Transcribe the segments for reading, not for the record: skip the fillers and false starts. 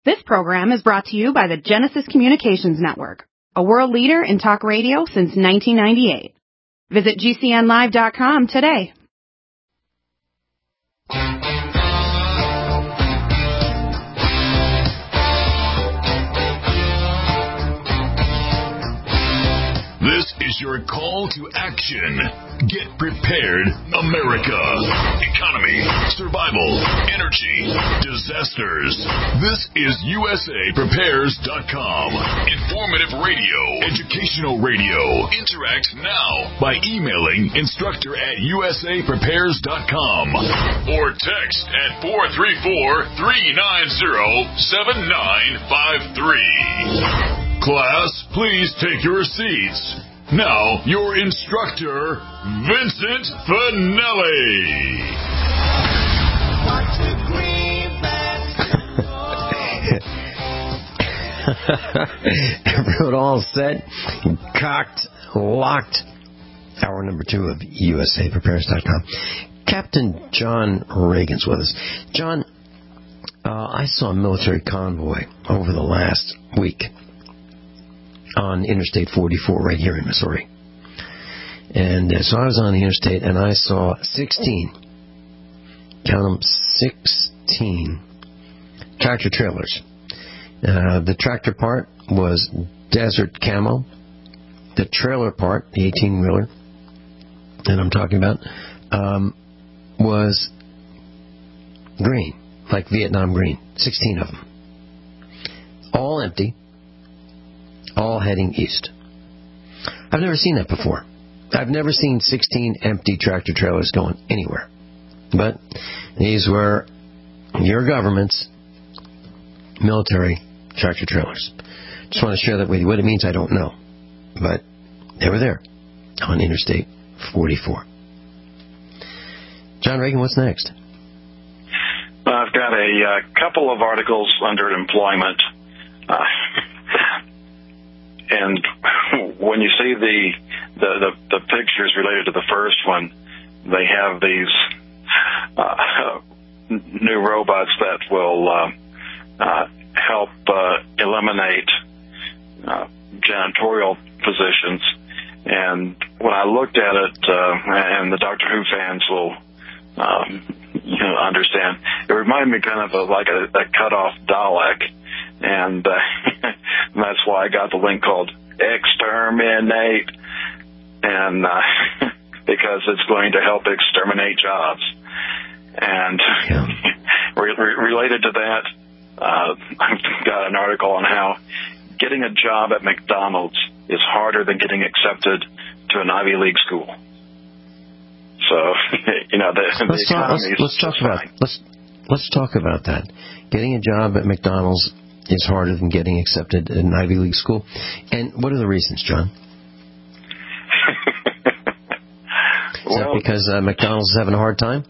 This program is brought to you by the Genesis Communications Network, a world leader in talk radio since 1998. Visit GCNlive.com today. This is your call to action. Get prepared, America. Economy, survival, energy, disasters. This is USAPrepares.com. Informative radio, educational radio. Interact now by emailing instructor@USAPrepares.com or text at 434-390-7953. Class, please take your seats. Now, your instructor, Vincent Finelli. Everyone all set, cocked, locked. Hour number 2 of USAPrepares.com. Captain John Reagan's with us. John, I saw a military convoy over the last week on Interstate 44 right here in Missouri. And so I was on the interstate and I saw 16, count them, 16 tractor trailers. The tractor part was desert camo. The trailer part, the 18-wheeler that I'm talking about, was green, like Vietnam green, 16 of them. All empty. All heading east. I've never seen that before. I've never seen 16 empty tractor trailers going anywhere. But these were your government's military tractor trailers. Just want to share that with you. What it means, I don't know. But they were there on Interstate 44. John Reagan, what's next? I've got a couple of articles under employment. And when you see the pictures related to the first one, they have these new robots that will help eliminate janitorial positions. And when I looked at it, and the Doctor Who fans will understand, it reminded me kind of like a cut-off Dalek. And that's why I got the link called Exterminate, and because it's going to help exterminate jobs. And related to that, I've got an article on how getting a job at McDonald's is harder than getting accepted to an Ivy League school. So, let's talk about that. Getting a job at McDonald's is harder than getting accepted at an Ivy League school. And what are the reasons, John? Is that because McDonald's is having a hard time?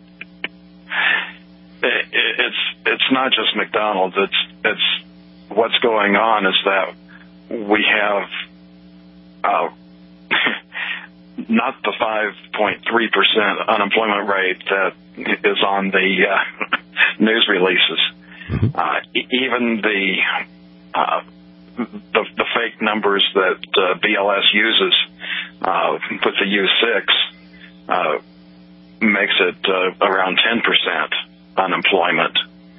It's not just McDonald's. It's what's going on is that we have not the 5.3% unemployment rate that is on the news releases. Mm-hmm. Even the fake numbers that BLS uses with the U6 makes it around 10% unemployment.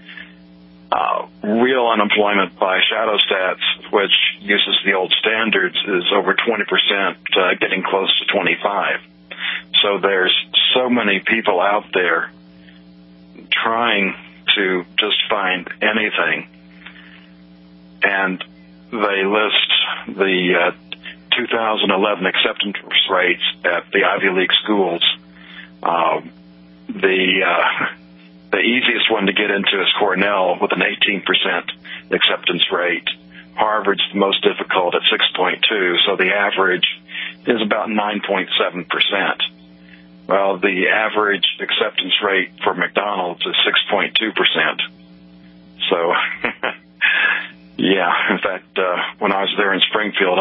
Real unemployment by Shadow Stats, which uses the old standards, is over 20%, getting close to 25%. So there's so many people out there trying to just find anything, and they list the 2011 acceptance rates at the Ivy League schools. The easiest one to get into is Cornell with an 18% acceptance rate. Harvard's the most difficult at 6.2, so the average is about 9.7%. Well, the average acceptance rate for McDonald's is 6.2%. So, yeah, in fact, when I was there in Springfield,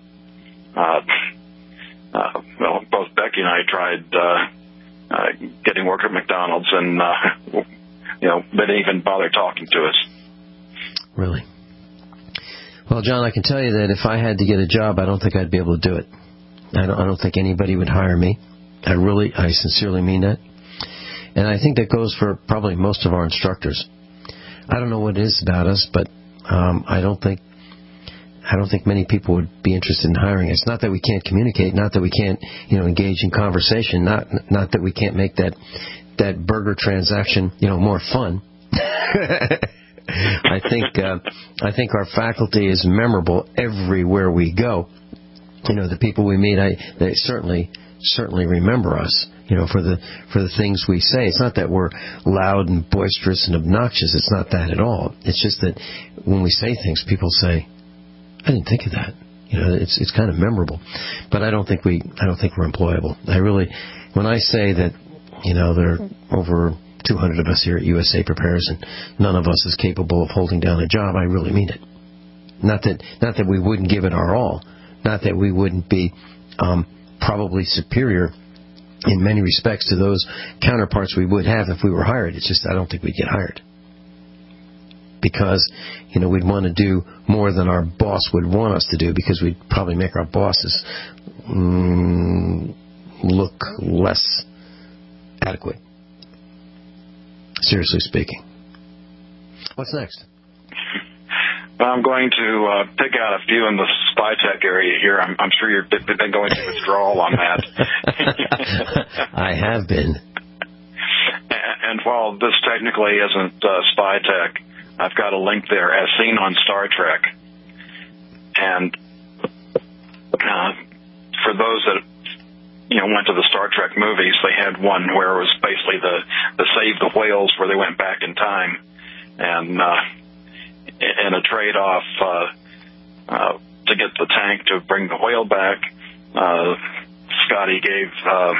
both Becky and I tried getting work at McDonald's, and they didn't even bother talking to us. Really. Well, John, I can tell you that if I had to get a job, I don't think I'd be able to do it. I don't think anybody would hire me. I sincerely mean that. And I think that goes for probably most of our instructors. I don't know what it is about us, but I don't think many people would be interested in hiring us. Not that we can't communicate, not that we can't, engage in conversation, not that we can't make that burger transaction, more fun. I think our faculty is memorable everywhere we go. The people we meet, they certainly remember us, for the things we say. It's not that we're loud and boisterous and obnoxious. It's not that at all. It's just that when we say things, people say, I didn't think of that. It's kind of memorable. But I don't think we're employable. When I say that, there are over 200 of us here at USA Prepares and none of us is capable of holding down a job, I really mean it. Not that we wouldn't give it our all. Not that we wouldn't be probably superior in many respects to those counterparts we would have if we were hired. It's just I don't think we'd get hired. Because, we'd want to do more than our boss would want us to do because we'd probably make our bosses look less adequate. Seriously speaking. What's next? I'm going to pick out a few in the spy tech area here. I'm sure you've been going through withdrawal on that. I have been. And while this technically isn't spy tech, I've got a link there as seen on Star Trek. And for those that went to the Star Trek movies, they had one where it was basically the Save the Whales, where they went back in time and in a trade-off to get the tank to bring the whale back, Scotty gave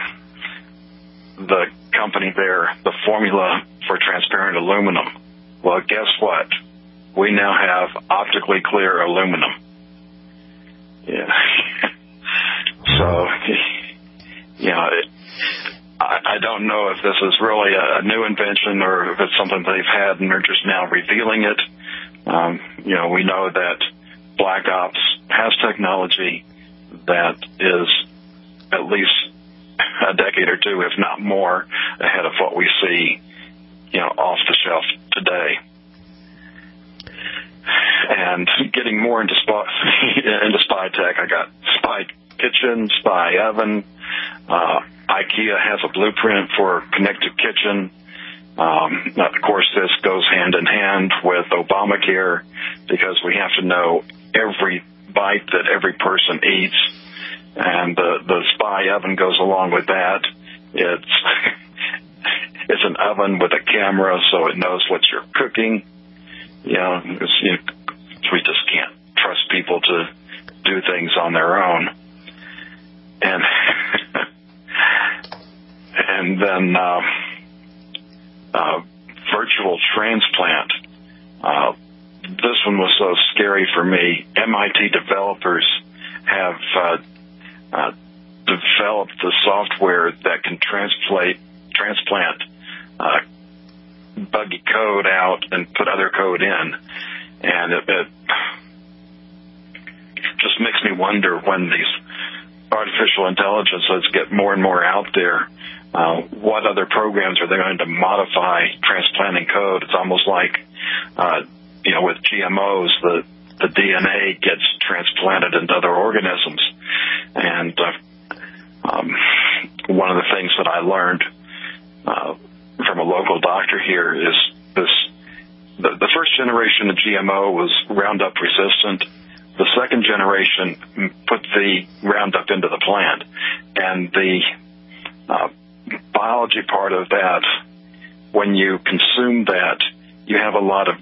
the company there the formula for transparent aluminum. Well, guess what? We now have optically clear aluminum. Yeah. So, I don't know if this is really a new invention or if it's something they've had and they're just now revealing it. We know that Black Ops has technology that is at least a decade or two, if not more, ahead of what we see, off the shelf today. And getting more into spy tech, I got Spy Kitchen, Spy Oven. IKEA has a blueprint for connected kitchen. Of course, this goes hand in hand with Obamacare because we have to know every bite that every person eats, and the Spy Oven goes along with that. It's an oven with a camera, so it knows what you're cooking. We just can't trust people to do things on their own. And then virtual transplant. This one was so scary for me. MIT developers have developed the software that can transplant buggy code out and put other code in. And it just makes me wonder when these artificial intelligences get more and more out there, what other programs are they going to modify transplanting code? It's almost like, with GMOs, the DNA gets transplanted into other organisms. And one of the things that I learned from a local doctor here is the first generation of GMO was Roundup resistant. The second generation put the Roundup into the plant. And the biology part of that, when you consume that, you have a lot of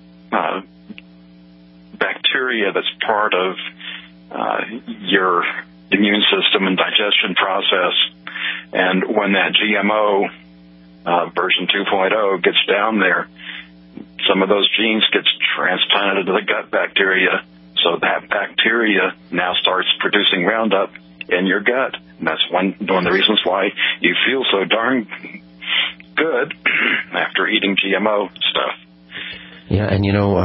bacteria that's part of your immune system and digestion process. And when that GMO version 2.0 gets down there, some of those genes gets transplanted into the gut bacteria. So that bacteria now starts producing Roundup in your gut. And that's one of the reasons why you feel so darn good after eating GMO stuff. Yeah, and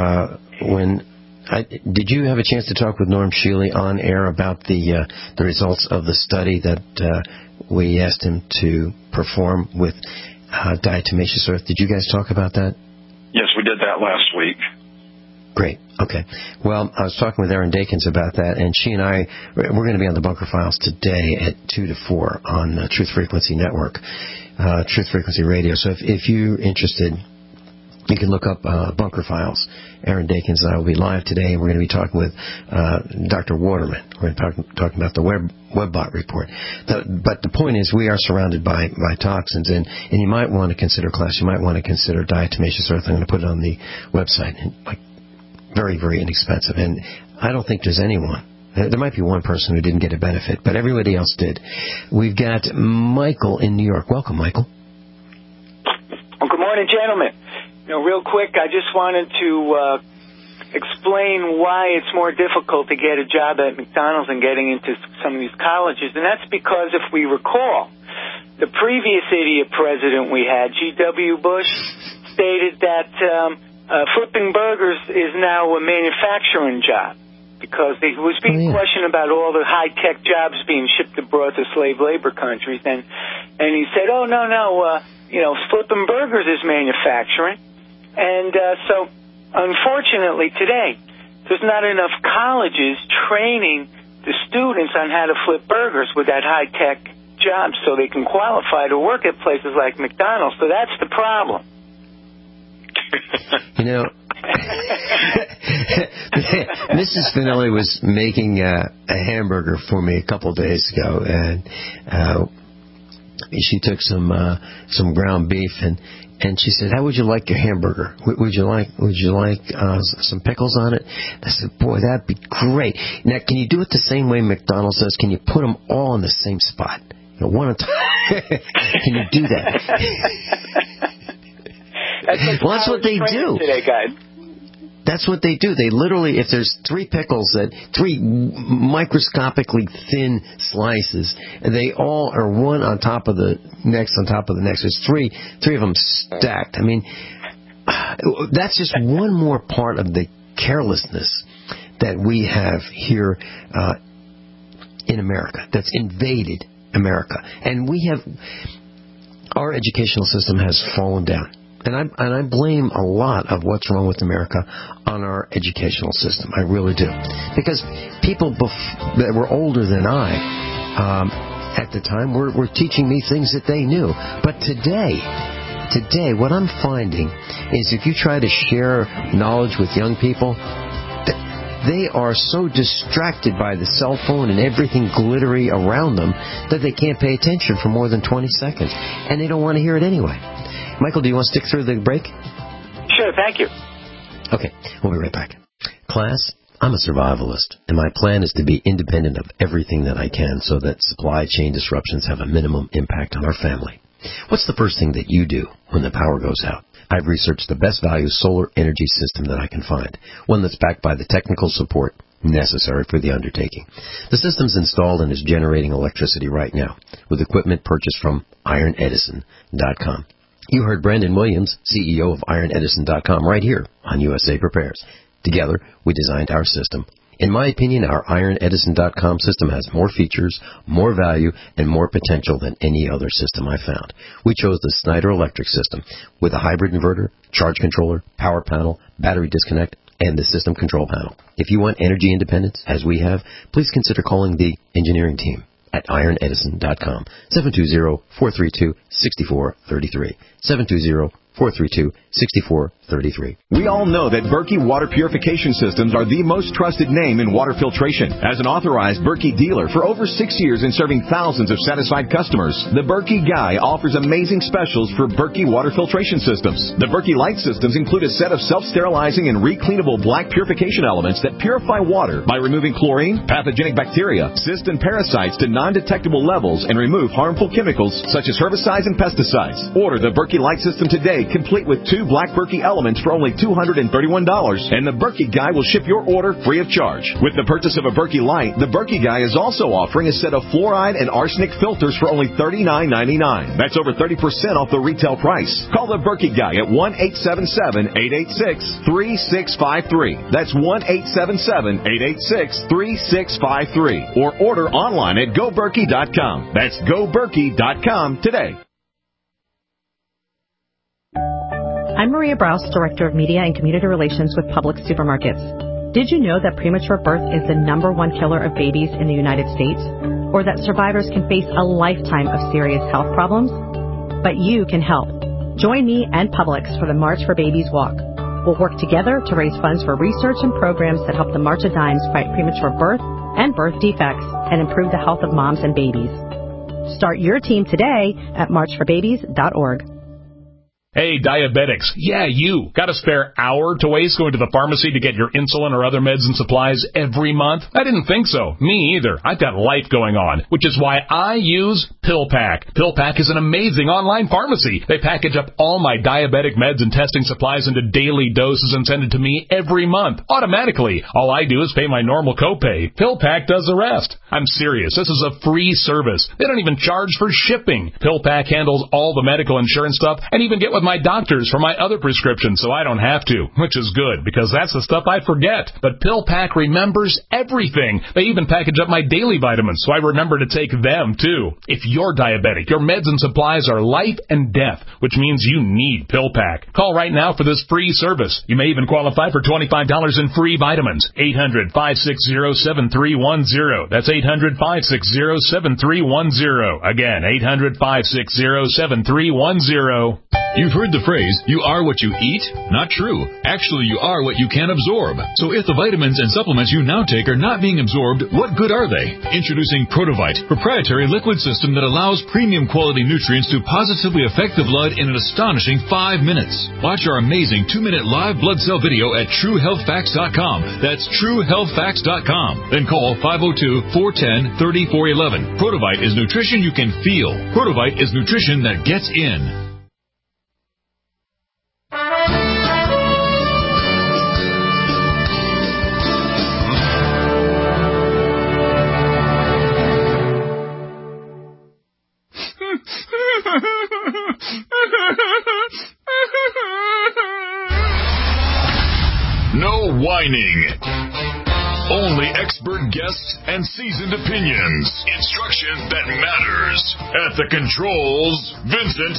did you have a chance to talk with Norm Shealy on air about the results of the study that we asked him to perform with diatomaceous earth? Did you guys talk about that? Yes, we did that last week. Great. Okay. Well, I was talking with Erin Dakins about that, and she and I, we're going to be on the Bunker Files today at 2 to 4 on Truth Frequency Network, Truth Frequency Radio. So if you're interested, you can look up Bunker Files. Erin Dakins and I will be live today, and we're going to be talking with Dr. Waterman. We're going to be talking about the WebBot report. But the point is, we are surrounded by toxins, and you might want to consider, class, you might want to consider diatomaceous earth. I'm going to put it on the website. Very, very inexpensive. And I don't think there's anyone. There might be one person who didn't get a benefit, but everybody else did. We've got Michael in New York. Welcome, Michael. Well, good morning, gentlemen. Real quick, I just wanted to explain why it's more difficult to get a job at McDonald's and getting into some of these colleges. And that's because, if we recall, the previous idiot president we had, G.W. Bush, stated that flipping burgers is now a manufacturing job, because there was being questioned about all the high-tech jobs being shipped abroad to slave labor countries. And he said, oh, no, flipping burgers is manufacturing. And so, unfortunately, today, there's not enough colleges training the students on how to flip burgers with that high-tech job so they can qualify to work at places like McDonald's. So that's the problem. Mrs. Finelli was making a hamburger for me a couple of days ago, and she took some ground beef, and she said, "How would you like your hamburger? Would you like some pickles on it?" I said, "Boy, that'd be great. Now, can you do it the same way McDonald's does? Can you put them all in the same spot, one at a time? Can you do that?" That's what they do today, guys. That's what they do. They literally, if there's 3 pickles, three microscopically thin slices, they all are one on top of the next on top of the next. There's three of them stacked. I mean, that's just one more part of the carelessness that we have here in America, that's invaded America. And our educational system has fallen down. And I blame a lot of what's wrong with America on our educational system. I really do. Because people that were older than I at the time were teaching me things that they knew. But today, what I'm finding is if you try to share knowledge with young people, they are so distracted by the cell phone and everything glittery around them that they can't pay attention for more than 20 seconds. And they don't want to hear it anyway. Michael, do you want to stick through the break? Sure, thank you. Okay, we'll be right back. Class, I'm a survivalist, and my plan is to be independent of everything that I can so that supply chain disruptions have a minimum impact on our family. What's the first thing that you do when the power goes out? I've researched the best value solar energy system that I can find, one that's backed by the technical support necessary for the undertaking. The system's installed and is generating electricity right now with equipment purchased from IronEdison.com. You heard Brandon Williams, CEO of IronEdison.com, right here on USA Prepares. Together, we designed our system. In my opinion, our IronEdison.com system has more features, more value, and more potential than any other system I found. We chose the Snyder Electric system with a hybrid inverter, charge controller, power panel, battery disconnect, and the system control panel. If you want energy independence, as we have, please consider calling the engineering team at IronEdison.com, 720-432-6433, 720-432-6433. We all know that Berkey Water Purification Systems are the most trusted name in water filtration. As an authorized Berkey dealer for over 6 years and serving thousands of satisfied customers, the Berkey Guy offers amazing specials for Berkey water filtration systems. The Berkey Light systems include a set of self-sterilizing and recleanable black purification elements that purify water by removing chlorine, pathogenic bacteria, cysts, and parasites to non-detectable levels and remove harmful chemicals such as herbicides and pesticides. Order the Berkey Light system today today, complete with 2 Black Berkey Elements for only $231, and the Berkey Guy will ship your order free of charge. With the purchase of a Berkey Light, the Berkey Guy is also offering a set of fluoride and arsenic filters for only $39.99. That's over 30% off the retail price. Call the Berkey Guy at 1-877-886-3653. That's 1-877-886-3653. Or order online at GoBerkey.com. That's GoBerkey.com today. I'm Maria Brous, Director of Media and Community Relations with Publix Supermarkets. Did you know that premature birth is the #1 killer of babies in the United States? Or that survivors can face a lifetime of serious health problems? But you can help. Join me and Publix for the March for Babies Walk. We'll work together to raise funds for research and programs that help the March of Dimes fight premature birth and birth defects and improve the health of moms and babies. Start your team today at marchforbabies.org. Hey, diabetics. Yeah, you. Got a spare hour to waste going to the pharmacy to get your insulin or other meds and supplies every month? I didn't think so. Me either. I've got life going on, which is why I use PillPack. PillPack is an amazing online pharmacy. They package up all my diabetic meds and testing supplies into daily doses and send it to me every month, automatically. All I do is pay my normal copay. PillPack does the rest. I'm serious. This is a free service. They don't even charge for shipping. PillPack handles all the medical insurance stuff and even get with my doctors for my other prescriptions so I don't have to, which is good because that's the stuff I forget. But PillPack remembers everything. They even package up my daily vitamins so I remember to take them too. If you're diabetic, your meds and supplies are life and death, which means you need PillPack. Call right now for this free service. You may even qualify for $25 in free vitamins. 800-560-7310. That's 800-560-7310. Again, 800-560-7310. You've heard the phrase, you are what you eat? Not true. Actually, you are what you can absorb. So if the vitamins and supplements you now take are not being absorbed, what good are they? Introducing Protovite, proprietary liquid system that allows premium quality nutrients to positively affect the blood in an astonishing 5 minutes. Watch our amazing 2-minute live blood cell video at TrueHealthFacts.com. That's TrueHealthFacts.com. Then call 502-410-3411. Protovite is nutrition you can feel. Protovite is nutrition that gets in. No whining. Only expert guests and seasoned opinions. Instruction that matters. At the controls, Vincent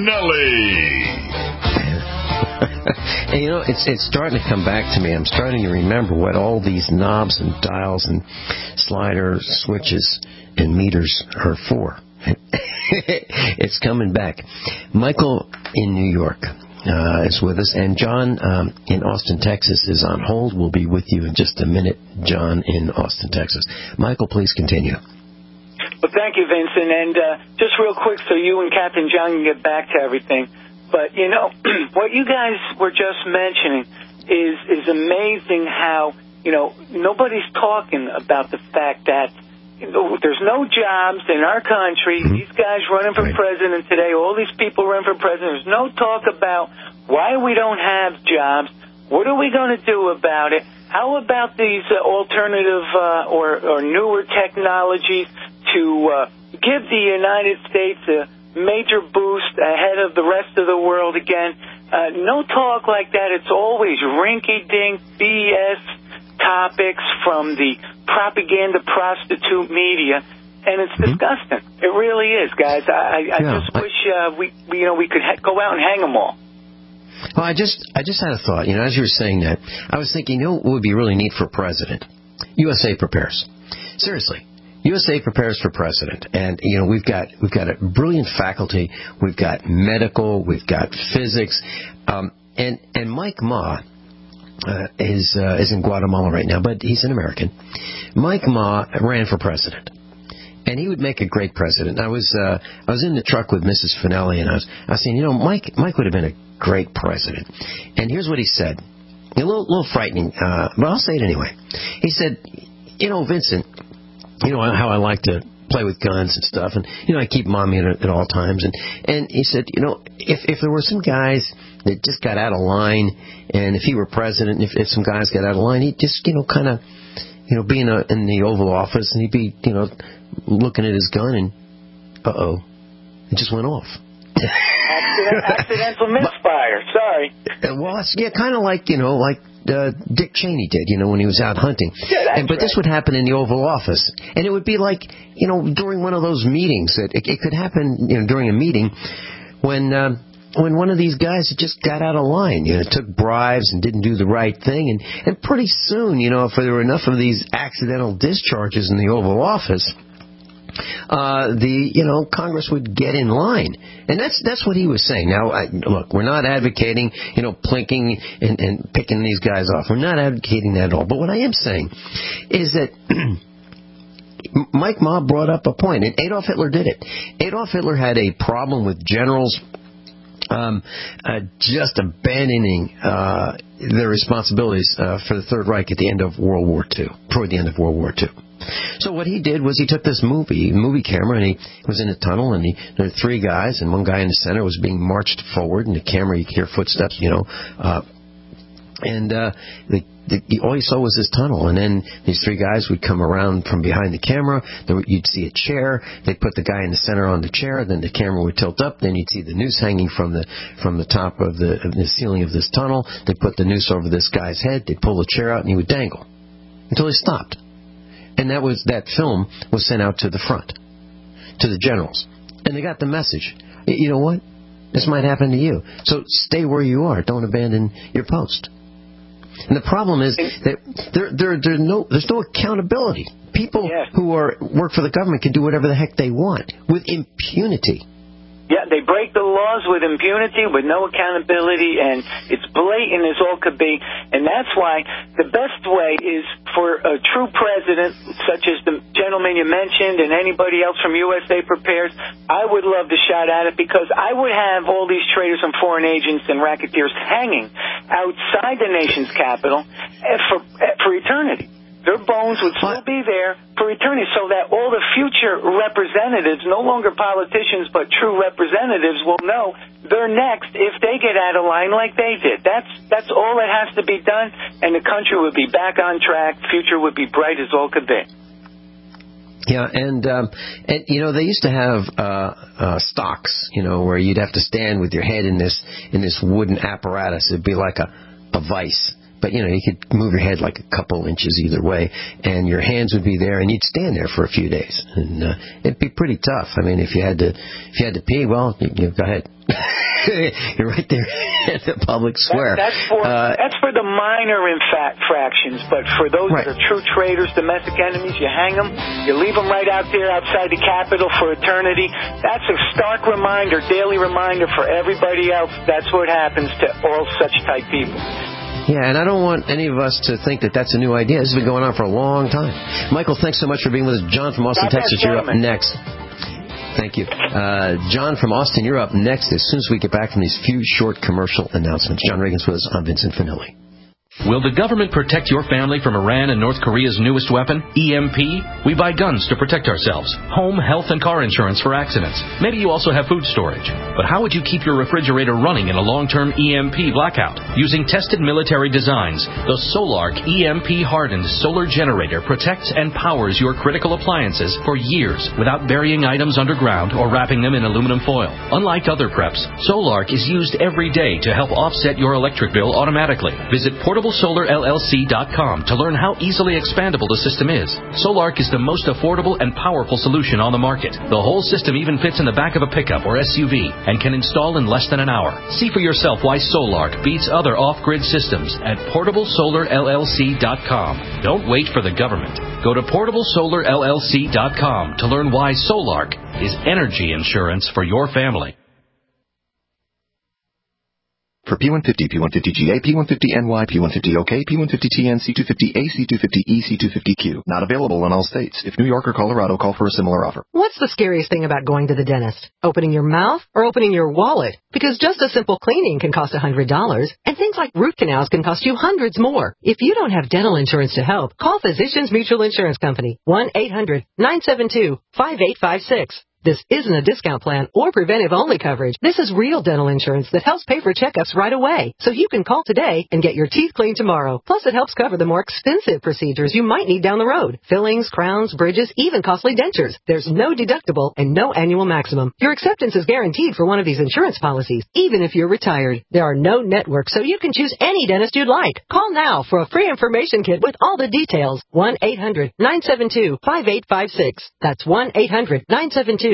Finelli. And, it's starting to come back to me. I'm starting to remember what all these knobs and dials and slider switches and meters are for. It's coming back. Michael in New York is with us, and John in Austin, Texas is on hold. We'll be with you in just a minute, John in Austin, Texas. Michael, please continue. Well, thank you, Vincent. And just real quick so you and Captain John can get back to everything. But, what you guys were just mentioning is amazing how, nobody's talking about the fact that there's no jobs in our country. Mm-hmm. These guys running for president today, all these people running for president, there's no talk about why we don't have jobs. What are we going to do about it? How about these alternative or newer technologies to give the United States a major boost ahead of the rest of the world again? No talk like that. It's always rinky-dink BS topics from the propaganda prostitute media, and it's disgusting. It really is, guys. I just wish we could go out and hang them all. Well, I just had a thought. As you were saying that, I was thinking, what would be really neat for president? USA Prepares. Seriously. USA Prepares for president, and we've got a brilliant faculty. We've got medical, we've got physics, and Mike Ma is in Guatemala right now, but he's an American. Mike Ma ran for president, and he would make a great president. I was in the truck with Mrs. Finelli, and I was saying, Mike would have been a great president. And here's what he said, a little frightening, but I'll say it anyway. He said, Vincent, how I like to play with guns and stuff, and I keep them on me at all times. And he said, if there were some guys that just got out of line, and if he were president, if some guys got out of line, he'd just kind of be in the Oval Office, and he'd be looking at his gun, and it just went off. Accidental misfire. Sorry. Well, it's kind of like Dick Cheney did, when he was out hunting. Yeah, but this would happen in the Oval Office, and it would be like, during one of those meetings. It could happen, during a meeting when one of these guys just got out of line, took bribes and didn't do the right thing, and pretty soon, if there were enough of these accidental discharges in the Oval Office, Congress would get in line. And that's what he was saying. Now, look, we're not advocating, plinking and picking these guys off. We're not advocating that at all. But what I am saying is that Mike Ma brought up a point, and Adolf Hitler did it. Adolf Hitler had a problem with generals just abandoning their responsibilities for the Third Reich at the end of World War II, toward the end of World War II. So what he did was he took this movie camera, and he was in a tunnel, and there were three guys, and one guy in the center was being marched forward, and the camera, you could hear footsteps, and all you saw was this tunnel, and then these three guys would come around from behind the camera. You'd see a chair. They'd put the guy in the center on the chair. Then the camera would tilt up. Then you'd see the noose hanging from the top of the ceiling of this tunnel. They'd put the noose over this guy's head. They'd pull the chair out, and he would dangle until he stopped. And that film was sent out to the front, to the generals, and they got the message. You know what? This might happen to you. So stay where you are. Don't abandon your post. And the problem is that there's no accountability. People who work for the government can do whatever the heck they want with impunity. Yeah, they break the laws with impunity, with no accountability, and it's blatant as all could be. And that's why the best way is for a true president, such as the gentleman you mentioned and anybody else from USA Prepares, I would love to shout at it, because I would have all these traitors and foreign agents and racketeers hanging outside the nation's capital for eternity. Their bones would still be there for eternity, so that all the future representatives, no longer politicians but true representatives, will know they're next if they get out of line like they did. That's all that has to be done, and the country would be back on track. Future would be bright as all could be. Yeah, and they used to have stocks, where you'd have to stand with your head in this wooden apparatus. It'd be like a vice. But, you could move your head like a couple inches either way, and your hands would be there, and you'd stand there for a few days. And it'd be pretty tough. I mean, if you had to pee, well, go ahead. You're right there at the public square. That's for the minor infractions, but for those that are true traitors, domestic enemies, you hang them, you leave them right out there outside the Capitol for eternity. That's a stark reminder, daily reminder for everybody else. That's what happens to all such type people. Yeah, and I don't want any of us to think that that's a new idea. This has been going on for a long time. Michael, thanks so much for being with us. John from Austin, Texas, you're up next. Thank you. John from Austin, you're up next as soon as we get back from these few short commercial announcements. John Reagan's with us. I'm Vincent Finelli. Will the government protect your family from Iran and North Korea's newest weapon, EMP? We buy guns to protect ourselves, home, health, and car insurance for accidents. Maybe you also have food storage. But how would you keep your refrigerator running in a long-term EMP blackout? Using tested military designs, the Solark EMP-hardened solar generator protects and powers your critical appliances for years without burying items underground or wrapping them in aluminum foil. Unlike other preps, Solark is used every day to help offset your electric bill automatically. Visit PortableSolarLLC.com to learn how easily expandable the system is. Solark is the most affordable and powerful solution on the market. The whole system even fits in the back of a pickup or SUV and can install in less than an hour. See for yourself why Solark beats other off-grid systems at PortableSolarLLC.com. Don't wait for the government. Go to PortableSolarLLC.com to learn why Solark is energy insurance for your family. For P150, P150GA, P150NY, P150OK, P150TN, C250A, C250E, C250Q. Not available in all states. If New York or Colorado, call for a similar offer. What's the scariest thing about going to the dentist? Opening your mouth or opening your wallet? Because just a simple cleaning can cost $100, and things like root canals can cost you hundreds more. If you don't have dental insurance to help, call Physicians Mutual Insurance Company, 1-800-972-5856. This isn't a discount plan or preventive-only coverage. This is real dental insurance that helps pay for checkups right away. So you can call today and get your teeth cleaned tomorrow. Plus, it helps cover the more expensive procedures you might need down the road. Fillings, crowns, bridges, even costly dentures. There's no deductible and no annual maximum. Your acceptance is guaranteed for one of these insurance policies, even if you're retired. There are no networks, so you can choose any dentist you'd like. Call now for a free information kit with all the details. 1-800-972-5856. That's 1-800-972-5856.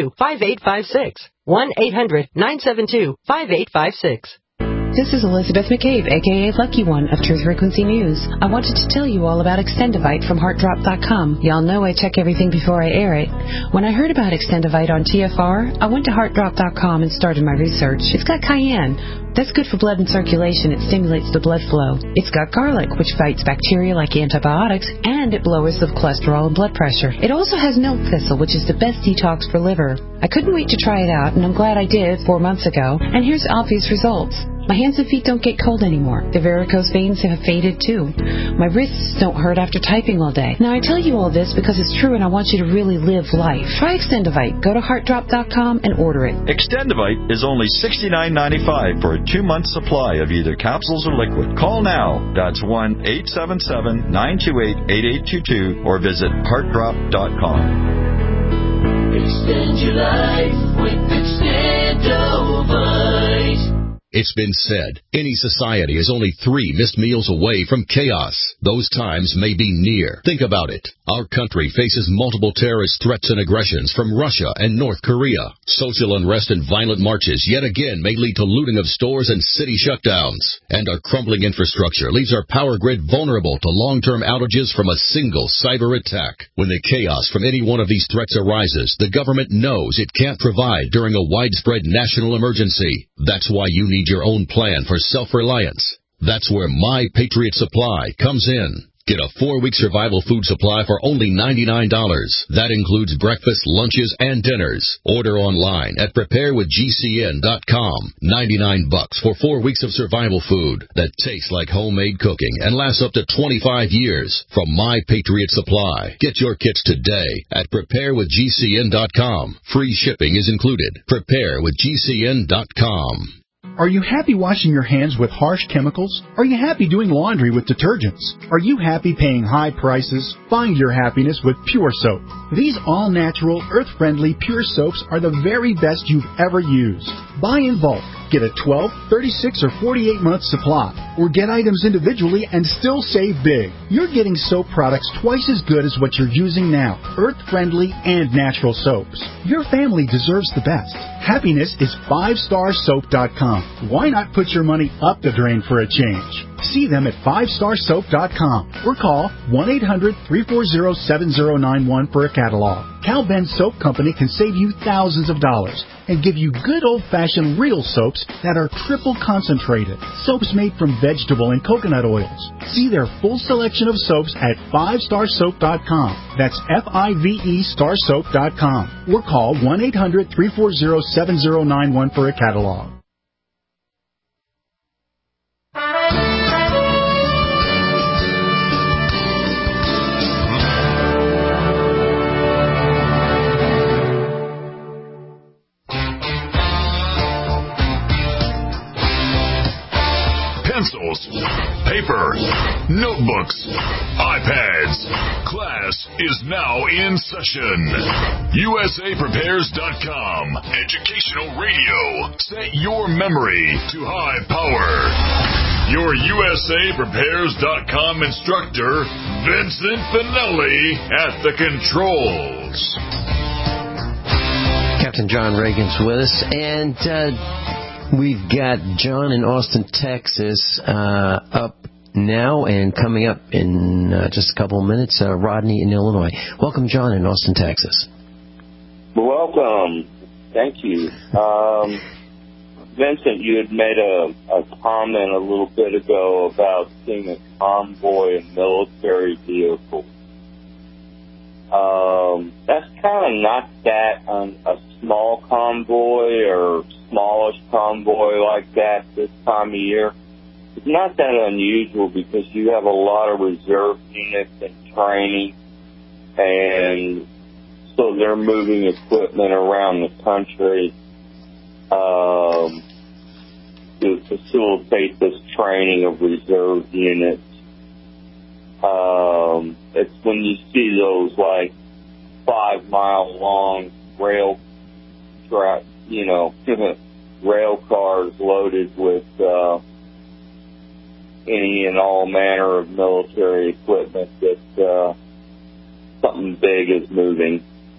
1-800-972-5856. This is Elizabeth McCabe, a.k.a. Lucky One of Truth Frequency News. I wanted to tell you all about Extendivite from HeartDrop.com. Y'all know I check everything before I air it. When I heard about Extendivite on TFR, I went to HeartDrop.com and started my research. It's got cayenne. That's good for blood and circulation. It stimulates the blood flow. It's got garlic, which fights bacteria like antibiotics, and it lowers the cholesterol and blood pressure. It also has milk thistle, which is the best detox for liver. I couldn't wait to try it out, and I'm glad I did 4 months ago. And here's obvious results. My hands and feet don't get cold anymore. The varicose veins have faded too. My wrists don't hurt after typing all day. Now I tell you all this because it's true and I want you to really live life. Try Extendivite. Go to HeartDrop.com and order it. Extendivite is only $69.95 for a 2-month supply of either capsules or liquid. Call now. That's 1-877-928-8822 or visit HeartDrop.com. Extend your life with Extendivite. It's been said, any society is only 3 missed meals away from chaos. Those times may be near. Think about it. Our country faces multiple terrorist threats and aggressions from Russia and North Korea. Social unrest and violent marches yet again may lead to looting of stores and city shutdowns. And our crumbling infrastructure leaves our power grid vulnerable to long-term outages from a single cyber attack. When the chaos from any one of these threats arises, the government knows it can't provide during a widespread national emergency. That's why you need your own plan for self-reliance. That's where My Patriot Supply comes in. Get a 4-week survival food supply for only $99. That includes breakfast, lunches, and dinners. Order online at preparewithgcn.com. $99 for 4 weeks of survival food that tastes like homemade cooking and lasts up to 25 years from My Patriot Supply. Get your kits today at preparewithgcn.com. Free shipping is included. Preparewithgcn.com. Are you happy washing your hands with harsh chemicals? Are you happy doing laundry with detergents? Are you happy paying high prices? Find your happiness with Pure Soap. These all-natural, earth-friendly Pure Soaps are the very best you've ever used. Buy in bulk. Get a 12, 36, or 48-month supply. Or get items individually and still save big. You're getting soap products twice as good as what you're using now. Earth-friendly and natural soaps. Your family deserves the best. Happiness is 5starsoap.com. Why not put your money up the drain for a change? See them at 5starsoap.com or call 1-800-340-7091 for a catalog. Cal Ben Soap Company can save you thousands of dollars and give you good old-fashioned real soaps that are triple concentrated. Soaps made from vegetable and coconut oils. See their full selection of soaps at 5starsoap.com. That's F-I-V-E starsoap.com. Or call 1-800-340-7091 for a catalog. Pencils, paper, notebooks, iPads. Class is now in session. USAPrepares.com. Educational radio. Set your memory to high power. Your USAPrepares.com instructor, Vincent Finelli, at the controls. Captain John Reagan's with us, and we've got John in Austin, Texas, up now and coming up in just a couple of minutes, Rodney in Illinois. Welcome, John, in Austin, Texas. Welcome. Thank you. Vincent, you had made a comment a little bit ago about seeing a convoy of military vehicles. That's kind of not that a small convoy or smallish convoy like that this time of year. It's not that unusual because you have a lot of reserve units and training, and so they're moving equipment around the country to facilitate this training of reserve units. It's when you see those like 5-mile-long rail cars loaded with any and all manner of military equipment that something big is moving,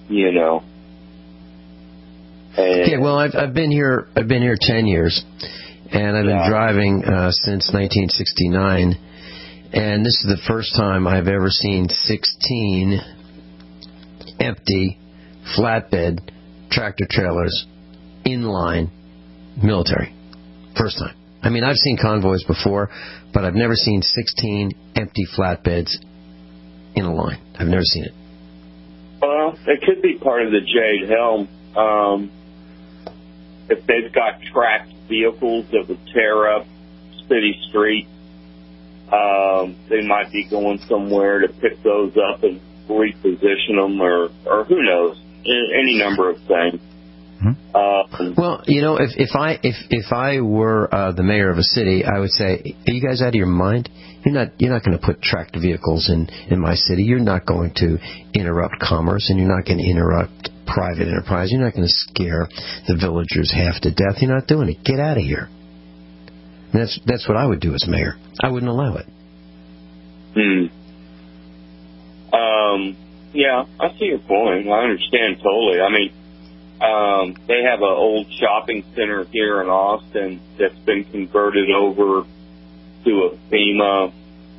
And, yeah, well, I've been here 10 years, and I've been driving since 1969, and this is the first time I've ever seen 16 empty flatbed tractor trailers inline military. First time. I mean, I've seen convoys before, but I've never seen 16 empty flatbeds in a line. I've never seen it. Well, it could be part of the Jade Helm. If they've got tracked vehicles that would tear up city streets, they might be going somewhere to pick those up and reposition them, or who knows, any number of things. Well, if I were the mayor of a city, I would say, are you guys out of your mind? You're not going to put tracked vehicles in my city. You're not going to interrupt commerce, and you're not going to interrupt private enterprise. You're not going to scare the villagers half to death. You're not doing it. Get out of here. And that's what I would do as mayor. I wouldn't allow it. Yeah, I see your point. I understand totally. I mean, they have an old shopping center here in Austin that's been converted over to a FEMA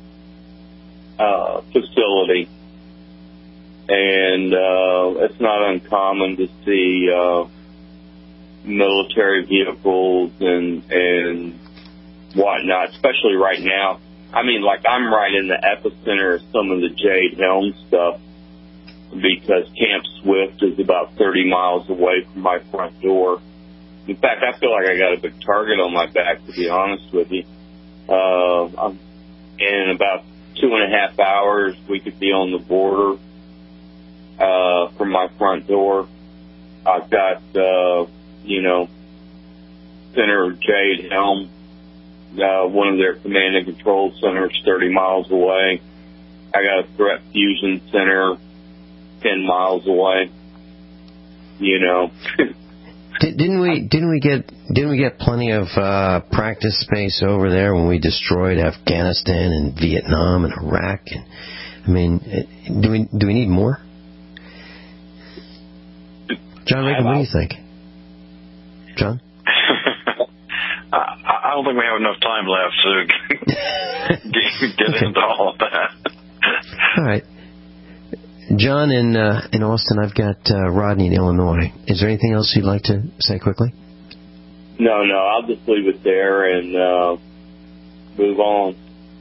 facility. And it's not uncommon to see military vehicles and whatnot, especially right now. I mean, like, I'm right in the epicenter of some of the Jade Helm stuff because Camp Swift is about 30 miles away from my front door. In fact, I feel like I got a big target on my back, to be honest with you. In about 2.5 hours, we could be on the border from my front door. I've got, Center Jade Helm, one of their command and control centers 30 miles away. I got a threat fusion center 10 miles away. Didn't we get plenty of practice space over there when we destroyed Afghanistan and Vietnam and Iraq? And I mean, do we need more? John Reagan, what do you think? John? I don't think we have enough time left to get into all of that. All right. John in Austin, I've got Rodney in Illinois. Is there anything else you'd like to say quickly? No, I'll just leave it there and move on.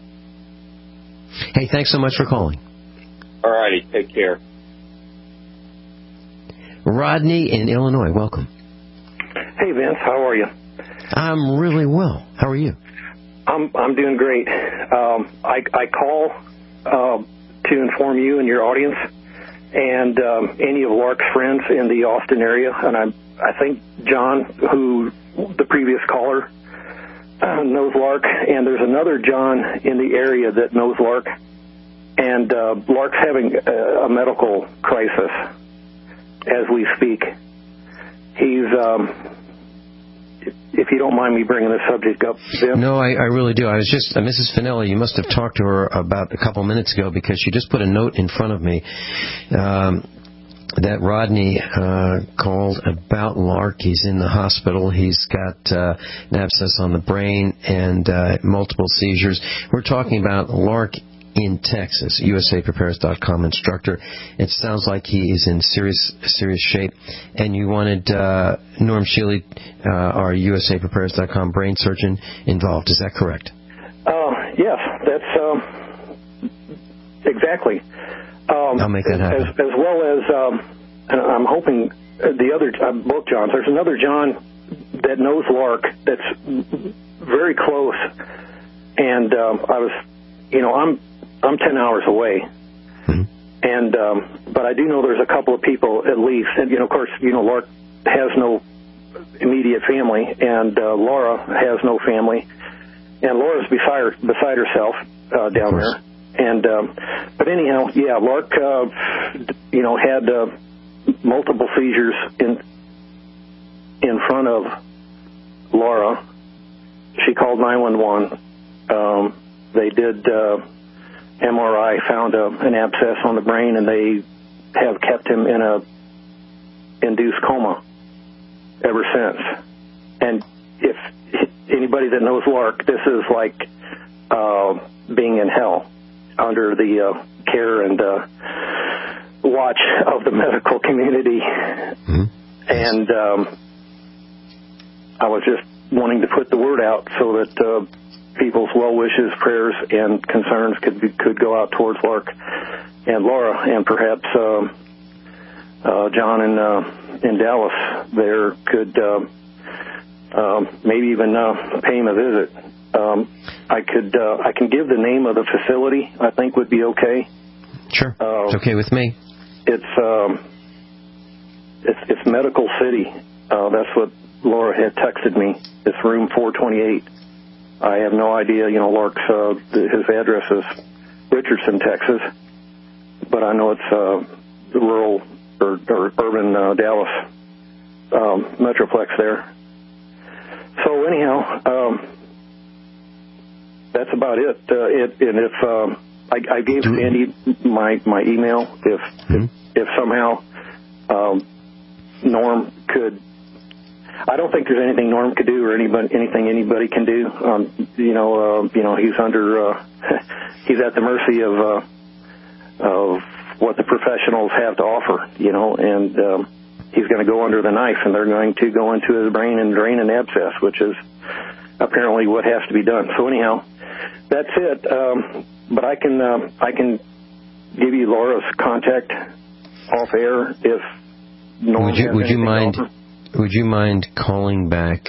Hey, thanks so much for calling. All righty, take care. Rodney in Illinois, welcome. Hey, Vince, how are you? I'm really well. How are you? I'm doing great. I call to inform you and your audience and any of Lark's friends in the Austin area, and I think John, who the previous caller, knows Lark, and there's another John in the area that knows Lark, and Lark's having a medical crisis as we speak. He's, if you don't mind me bringing this subject up, Jim. No, I really do. I was just, Mrs. Finelli, you must have talked to her about a couple minutes ago because she just put a note in front of me that Rodney called about Lark. He's in the hospital. He's got an abscess on the brain and multiple seizures. We're talking about Lark in Texas, USAPrepares.com instructor. It sounds like he is in serious shape. And you wanted Norm Shealy, our USAPrepares.com brain surgeon, involved. Is that correct? Yes, that's exactly. I'll make that happen. As well as, and I'm hoping the other, both Johns, there's another John that knows Lark that's very close. And I was, I'm 10 hours away. And, but I do know there's a couple of people at least. And, of course, Lark has no immediate family, and Laura has no family. And Laura's beside herself down there. And, but anyhow, yeah, Lark, had multiple seizures in front of Laura. She called 911. They did MRI, found an abscess on the brain, and they have kept him in a induced coma ever since. And if anybody that knows Lark, this is like being in hell under the care and watch of the medical community. And I was just wanting to put the word out so that people's well wishes, prayers, and concerns could go out towards Lark and Laura, and perhaps John in Dallas there could maybe even pay him a visit. I can give the name of the facility. I think would be okay. Sure, it's okay with me. It's Medical City. That's what Laura had texted me. It's room 428. I have no idea. Lark's his address is Richardson, Texas, but I know it's rural or urban Dallas metroplex there. So anyhow, that's about it. And if I gave Sandy my email, if somehow Norm could. I don't think there's anything Norm could do or anything anybody can do. He's under, he's at the mercy of what the professionals have to offer, and he's going to go under the knife, and they're going to go into his brain and drain an abscess, which is apparently what has to be done. So anyhow, that's it. But I can give you Laura's contact off air if Norm has anything to offer. Would you mind calling back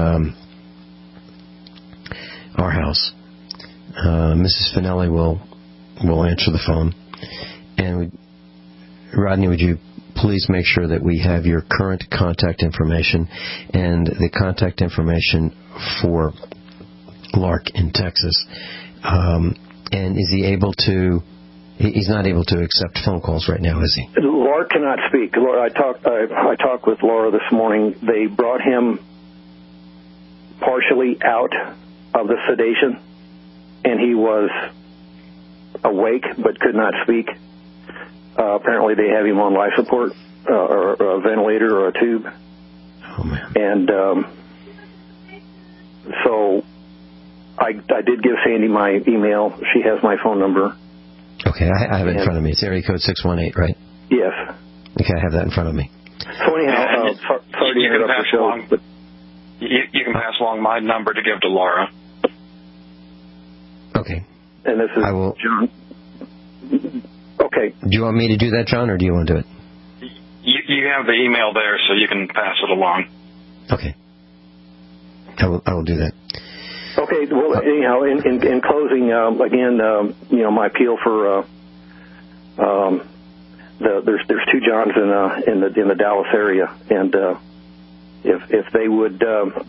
our house? Mrs. Finelli will answer the phone. And Rodney, would you please make sure that we have your current contact information and the contact information for Lark in Texas? And is he able to... He's not able to accept phone calls right now, is he? Laura cannot speak. Laura, I talked with Laura this morning. They brought him partially out of the sedation, and he was awake but could not speak. Apparently, they have him on life support or a ventilator or a tube. Oh man! And so I did give Sandy my email. She has my phone number. Okay, I have it in front of me. It's area code 618, right? Yes. Okay, I have that in front of me. So anyhow, sorry to interrupt the show. But you can pass along my number to give to Laura. Okay. And this is John. Okay. Do you want me to do that, John, or do you want to do it? You have the email there, so you can pass it along. Okay. I will do that. Okay. Well, anyhow, in closing, again, my appeal for there's two Johns in the Dallas area, and if they would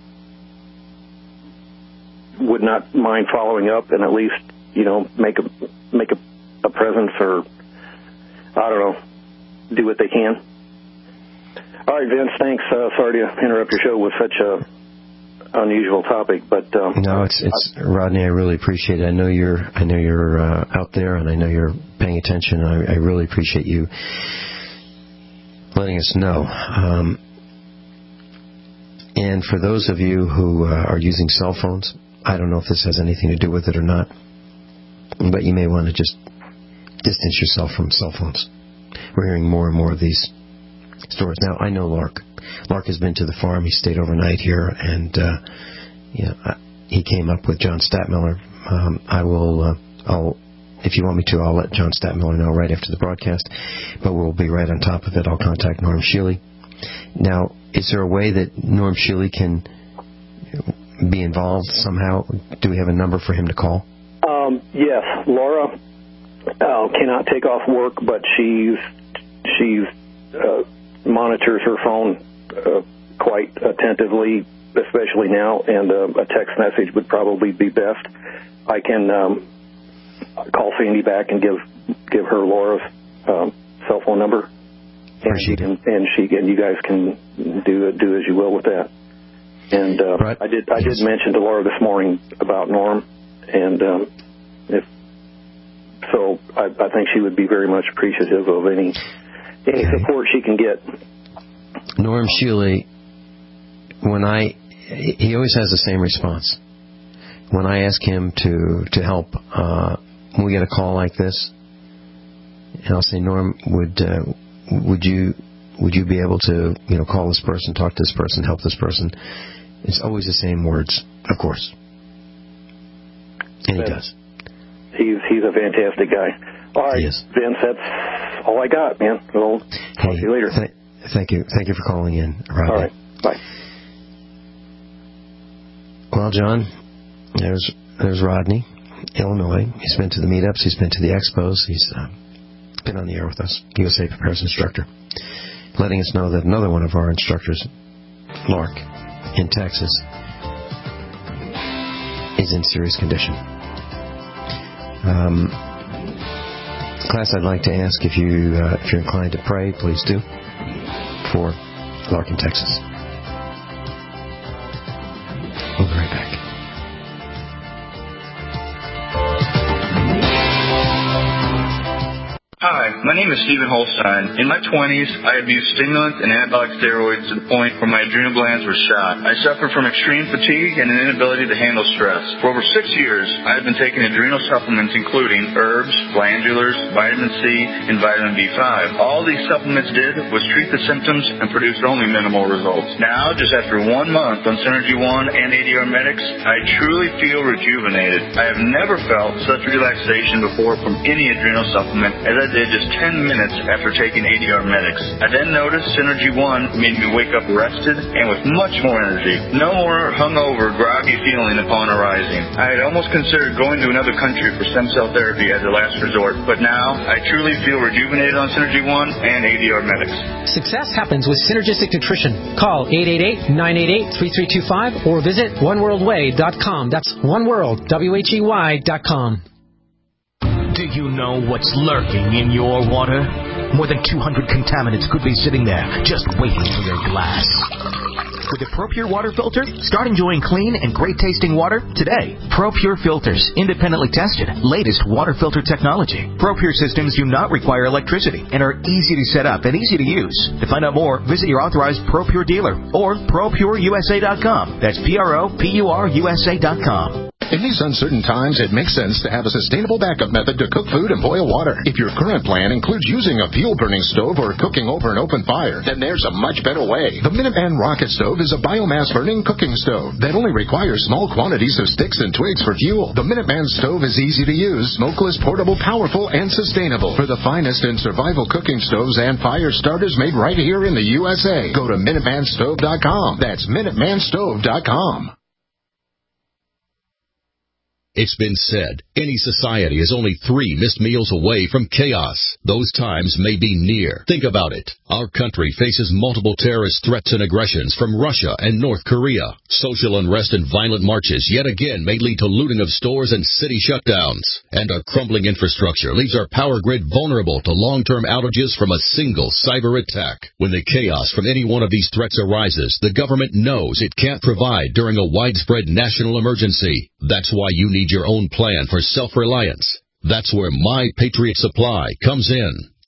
not mind following up and at least make a presence, or I don't know, do what they can. All right, Vince. Thanks. Sorry to interrupt your show with such a unusual topic, but no, it's Rodney. I really appreciate it. I know you're out there, and I know you're paying attention. I really appreciate you letting us know. And for those of you who are using cell phones, I don't know if this has anything to do with it or not, but you may want to just distance yourself from cell phones. We're hearing more and more of these stories. Now, I know Lark. Lark has been to the farm. He stayed overnight here, and he came up with John Stadtmiller. If you want me to, I'll let John Stadtmiller know right after the broadcast, but we'll be right on top of it. I'll contact Norm Shealy. Now, is there a way that Norm Shealy can be involved somehow? Do we have a number for him to call? Yes. Laura cannot take off work, but she monitors her phone quite attentively, especially now, and a text message would probably be best. I can call Sandy back and give her Laura's cell phone number, and you guys can do as you will with that. And I did mention to Laura this morning about Norm, and I think she would be very much appreciative of any support she can get. Norm Shealy, he always has the same response. When I ask him to help, when we get a call like this, and I'll say, Norm, would you be able to call this person, talk to this person, help this person? It's always the same words, of course. And he does. He's a fantastic guy. All right, Vince, that's all I got, man. We'll talk to you later. Thank you for calling in, Rodney. All right, bye. Well, John, there's Rodney, Illinois. He's been to the meetups. He's been to the expos. He's been on the air with us, USA Prepares instructor, letting us know that another one of our instructors, Lark, in Texas, is in serious condition. Class, I'd like to ask if you're inclined to pray, please do, for Lark in Texas. We'll be right back. Hi, my name is Stephen Holstein. In my 20s, I abused stimulants and anabolic steroids to the point where my adrenal glands were shot. I suffered from extreme fatigue and an inability to handle stress. For over 6 years, I have been taking adrenal supplements including herbs, glandulars, vitamin C, and vitamin B5. All these supplements did was treat the symptoms and produced only minimal results. Now, just after 1 month on Synergy One and ADR Medics, I truly feel rejuvenated. I have never felt such relaxation before from any adrenal supplement as I did just 10 minutes after taking ADR Medics. I then noticed Synergy One made me wake up rested and with much more energy. No more hungover, groggy feeling upon arising. I had almost considered going to another country for stem cell therapy as a last resort, but now I truly feel rejuvenated on Synergy One and ADR Medics. Success happens with Synergistic Nutrition. Call 888-988-3325 or visit oneworldway.com. That's oneworld.com. Do you know what's lurking in your water? More than 200 contaminants could be sitting there, just waiting for your glass. With a ProPure water filter, start enjoying clean and great-tasting water today. ProPure filters, independently tested, latest water filter technology. ProPure systems do not require electricity and are easy to set up and easy to use. To find out more, visit your authorized ProPure dealer or ProPureUSA.com. That's ProPureUSA.com. In these uncertain times, it makes sense to have a sustainable backup method to cook food and boil water. If your current plan includes using a fuel-burning stove or cooking over an open fire, then there's a much better way. The Minuteman Rocket Stove is a biomass-burning cooking stove that only requires small quantities of sticks and twigs for fuel. The Minuteman Stove is easy to use, smokeless, portable, powerful, and sustainable. For the finest in survival cooking stoves and fire starters made right here in the USA, go to MinutemanStove.com. That's MinutemanStove.com. It's been said, any society is only 3 missed meals away from chaos. Those times may be near. Think about it. Our country faces multiple terrorist threats and aggressions from Russia and North Korea. Social unrest and violent marches yet again may lead to looting of stores and city shutdowns. And our crumbling infrastructure leaves our power grid vulnerable to long-term outages from a single cyber attack. When the chaos from any one of these threats arises, the government knows it can't provide during a widespread national emergency. That's why you need your own plan for self-reliance. That's where My Patriot Supply comes in.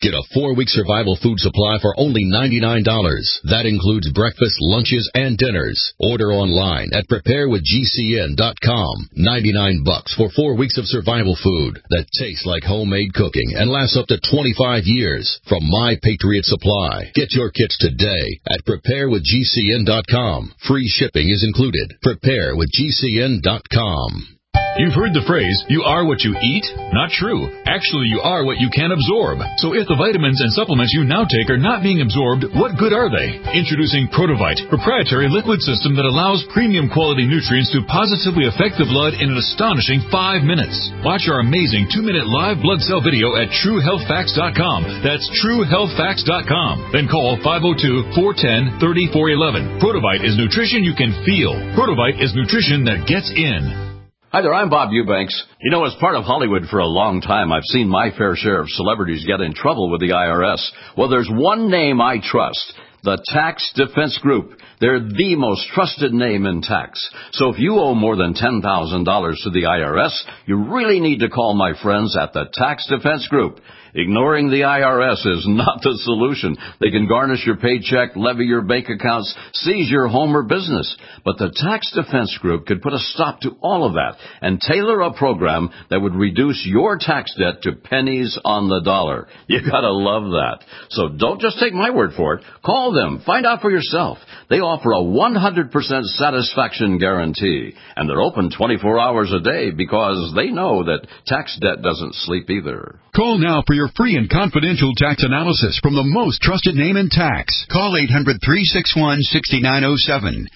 Get a 4-week survival food supply for only $99. That includes breakfast, lunches, and dinners. Order online at preparewithgcn.com. $99 for 4 weeks of survival food that tastes like homemade cooking and lasts up to 25 years from My Patriot Supply. Get your kits today at preparewithgcn.com. Free shipping is included. Preparewithgcn.com. You've heard the phrase, you are what you eat? Not true. Actually, you are what you can absorb. So if the vitamins and supplements you now take are not being absorbed, what good are they? Introducing Protovite, proprietary liquid system that allows premium quality nutrients to positively affect the blood in an astonishing 5 minutes. Watch our amazing 2-minute live blood cell video at TrueHealthFacts.com. That's TrueHealthFacts.com. Then call 502-410-3411. Protovite is nutrition you can feel. Protovite is nutrition that gets in. Hi there, I'm Bob Eubanks. You know, as part of Hollywood for a long time, I've seen my fair share of celebrities get in trouble with the IRS. Well, there's one name I trust, the Tax Defense Group. They're the most trusted name in tax. So if you owe more than $10,000 to the IRS, you really need to call my friends at the Tax Defense Group. Ignoring the IRS is not the solution. They can garnish your paycheck, levy your bank accounts, seize your home or business. But the Tax Defense Group could put a stop to all of that and tailor a program that would reduce your tax debt to pennies on the dollar. You gotta love that. So don't just take my word for it. Call them. Find out for yourself. They offer a 100% satisfaction guarantee. And they're open 24 hours a day because they know that tax debt doesn't sleep either. Call now for your free and confidential tax analysis from the most trusted name in tax. Call 800-361-6907.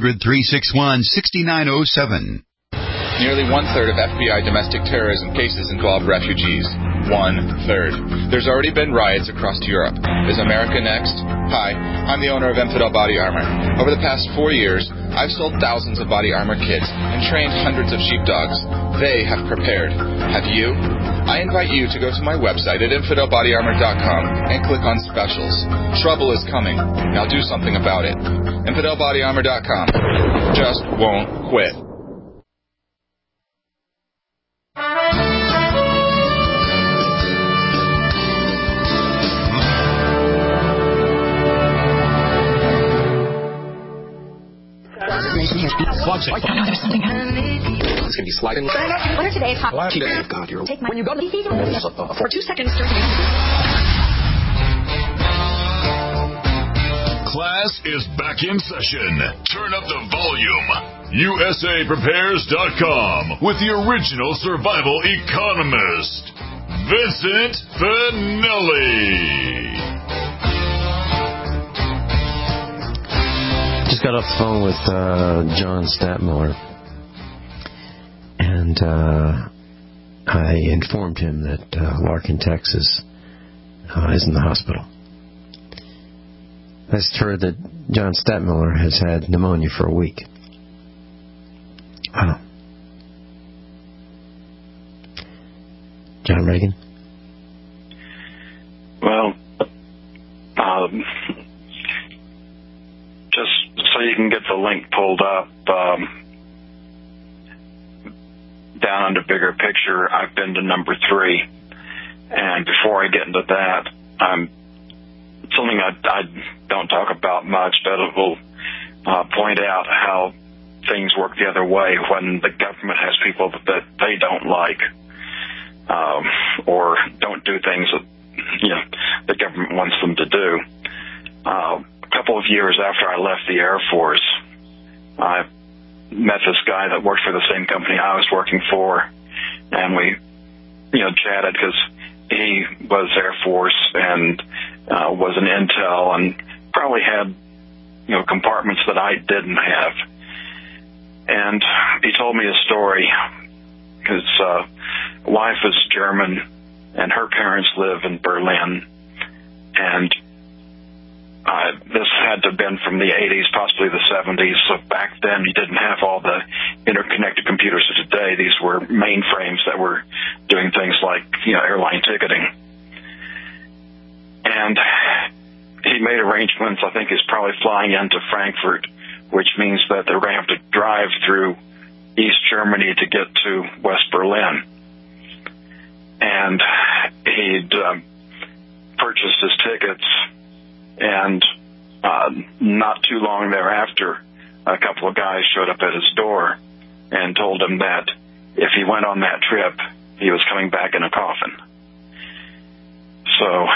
800-361-6907. Nearly one-third of FBI domestic terrorism cases involve refugees. 1/3. There's already been riots across Europe. Is America next? Hi, I'm the owner of Infidel Body Armor. Over the past 4 years, I've sold thousands of body armor kits and trained hundreds of sheepdogs. They have prepared. Have you? I invite you to go to my website at InfidelBodyArmor.com and click on Specials. Trouble is coming. Now do something about it. InfidelBodyArmor.com. Just won't quit. I know there's something happening. It's going to be sliding. What are today's hot? God, you're... When you go to the for 2 seconds. Class is back in session. Turn up the volume. USAPrepares.com with the original survival economist, Vincent Finelli. Just got off the phone with John Statmiller, and I informed him that Larkin, Texas is in the hospital. I just heard that John Statmiller has had pneumonia for a week. Wow. John Reagan? Well, just so you can get the link pulled up, down under bigger picture, I've been to number 3. And before I get into that, something I don't talk about much, but it will point out how things work the other way when the government has people that they don't like, or don't do things that the government wants them to do. A couple of years after I left the Air Force, I met this guy that worked for the same company I was working for, and we, chatted because he was Air Force and was an intel and probably had, compartments that I didn't have. And he told me a story. His wife is German, and her parents live in Berlin. And this had to have been from the 80s, possibly the 70s. So back then, you didn't have all the interconnected computers of today. These were mainframes that were doing things like, airline ticketing. And he made arrangements. I think he's probably flying into Frankfurt, which means that they're going to have to drive through East Germany to get to West Berlin. And he'd purchased his tickets, and not too long thereafter, a couple of guys showed up at his door and told him that if he went on that trip, he was coming back in a coffin. So,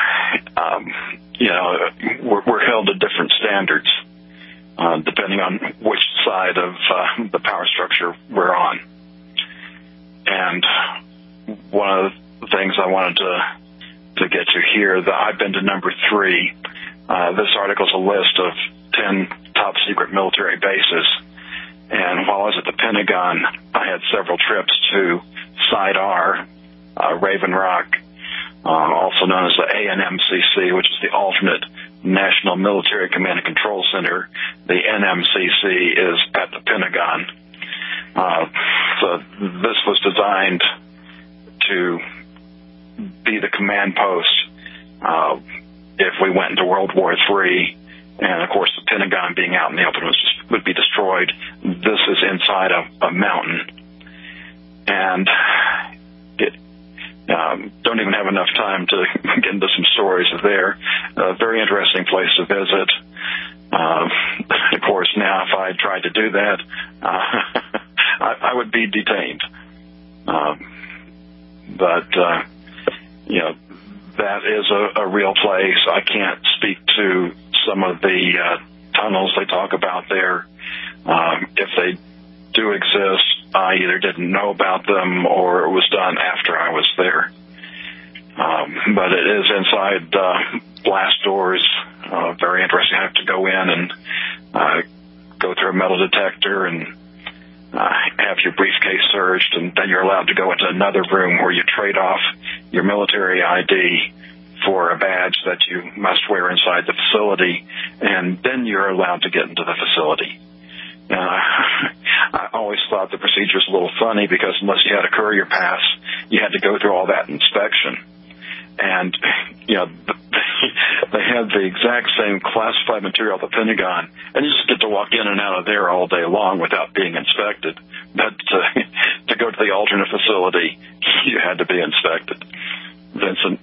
we're held to different standards depending on which side of the power structure we're on. And one of the things I wanted to get to here, that I've been to number 3. This article is a list of 10 top secret military bases. And while I was at the Pentagon, I had several trips to Side R, Raven Rock, also known as the ANMCC, which is the alternate National Military Command and Control Center. The NMCC is at the Pentagon. So this was designed to be the command post if we went into World War III. And, of course, the Pentagon being out in the open would be destroyed. This is inside a mountain. And don't even have enough time to get into some stories there. A very interesting place to visit. Of course, now if I tried to do that, I would be detained. But that is a real place. I can't speak to some of the tunnels they talk about there. If they do exist, I either didn't know about them or it was done after I was there. But it is inside blast doors. Very interesting. I have to go in and go through a metal detector and have your briefcase searched, and then you're allowed to go into another room where you trade off your military ID for a badge that you must wear inside the facility, and then you're allowed to get into the facility. I always thought the procedure was a little funny because unless you had a courier pass, you had to go through all that inspection. And, they have the exact same classified material at the Pentagon, and you just get to walk in and out of there all day long without being inspected. But to go to the alternate facility, you had to be inspected. Vincent?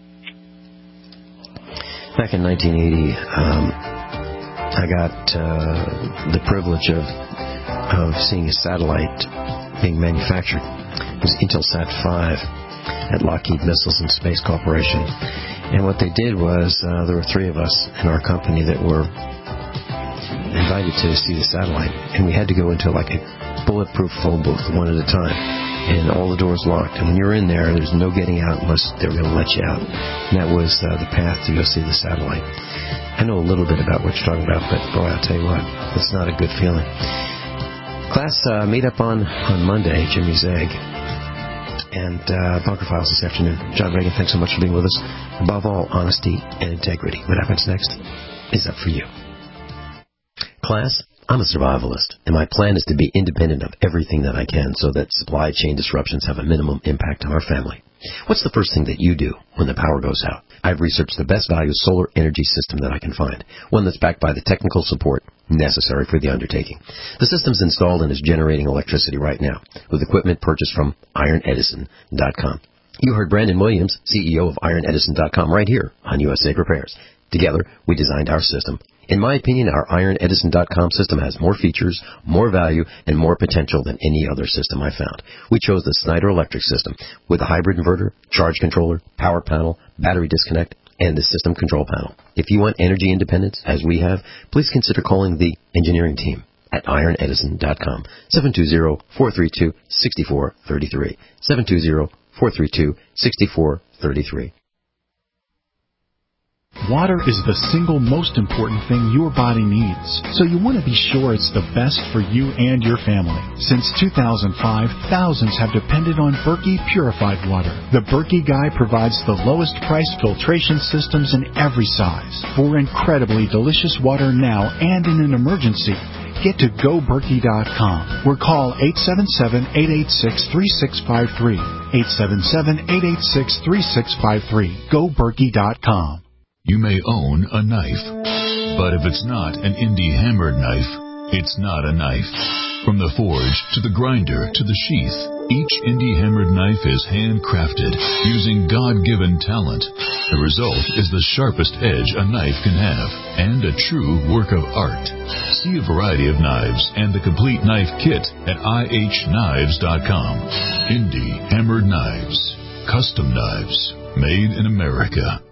Back in 1980, I got the privilege of seeing a satellite being manufactured. It was Intelsat 5 at Lockheed Missiles and Space Corporation. And what they did was there were 3 of us in our company that were invited to see the satellite. And we had to go into like a bulletproof phone booth one at a time. And all the doors locked. And when you're in there, there's no getting out unless they're going to let you out. And that was the path to go see the satellite. I know a little bit about what you're talking about, but boy, I'll tell you what, it's not a good feeling. Class, meet up on Monday, Jimmy's Egg, and Bunker Files this afternoon. John Reagan, thanks so much for being with us. Above all, honesty and integrity. What happens next is up for you. Class, I'm a survivalist, and my plan is to be independent of everything that I can so that supply chain disruptions have a minimum impact on our family. What's the first thing that you do when the power goes out? I've researched the best value solar energy system that I can find, one that's backed by the technical support necessary for the undertaking. The system's installed and is generating electricity right now with equipment purchased from IronEdison.com. You heard Brandon Williams, CEO of IronEdison.com, right here on USA Repairs. Together, we designed our system. In my opinion, our IronEdison.com system has more features, more value, and more potential than any other system I found. We chose the Snyder Electric system with a hybrid inverter, charge controller, power panel, battery disconnect, and the system control panel. If you want energy independence, as we have, please consider calling the engineering team at IronEdison.com, 720-432-6433, 720-432-6433. Water is the single most important thing your body needs, so you want to be sure it's the best for you and your family. Since 2005, thousands have depended on Berkey purified water. The Berkey Guy provides the lowest price filtration systems in every size for incredibly delicious water now and in an emergency. Get to GoBerkey.com or call 877-886-3653. 877-886-3653. GoBerkey.com. You may own a knife, but if it's not an indie hammered knife, it's not a knife. From the forge to the grinder to the sheath, Each Indie hammered knife is handcrafted using God-given talent. The result is the sharpest edge a knife can have and a true work of art. See a variety of knives and the complete knife kit at ihknives.com. Indie hammered knives. Custom knives made in America.